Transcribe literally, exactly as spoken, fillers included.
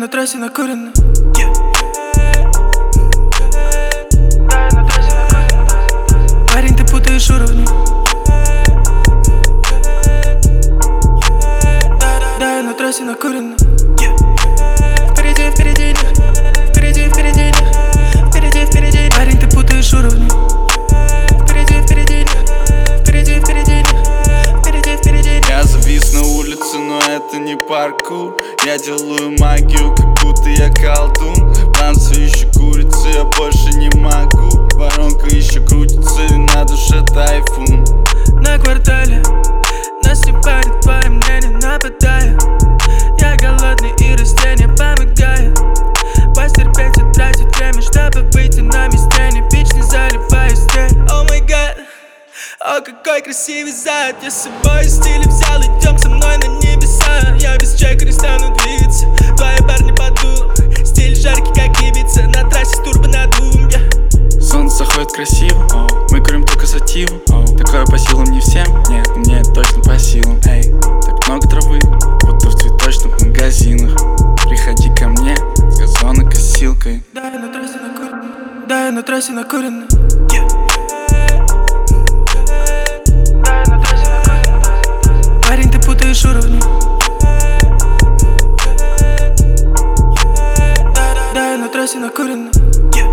на трассе накурено. Парень, ты путаешь уровни. Да, я на трассе накурено. Впереди, впереди них, впереди, впереди них, впереди, впереди них. Парень, ты путаешь уровни. Впереди, впереди них, впереди, впереди них, впереди, впереди них. Я завис на улице, но это не паркур. Я делаю магию, как будто я колдун. Танцы еще курицы, я больше не могу. Воронка еще крутится, и на душе тайфун. На квартале нас не парит, твои мнения нападая. Я голодный и растения помогает. Постерпеть и тратить время, чтобы выйти на местение. Пич не заливаю стель. О май гад, о какой красивый зад. Я с собой стиль взял, идем со мной на небеса. Я без чека не стану двигаться, твои парни подуют. Стиль жаркий, как Ибица, на трассе с турбонаддувом, yeah. Солнце заходит красиво, мы курим только сативу. Такое по силам не всем, нет, мне это точно по силам. Эй, так много травы, будто в цветочных магазинах. Приходи ко мне с газонокосилкой. Да, я на трассе накурено. Да, я на трассе накурено. Парень, ты путаешь уровни. Да, я на трассе накурено.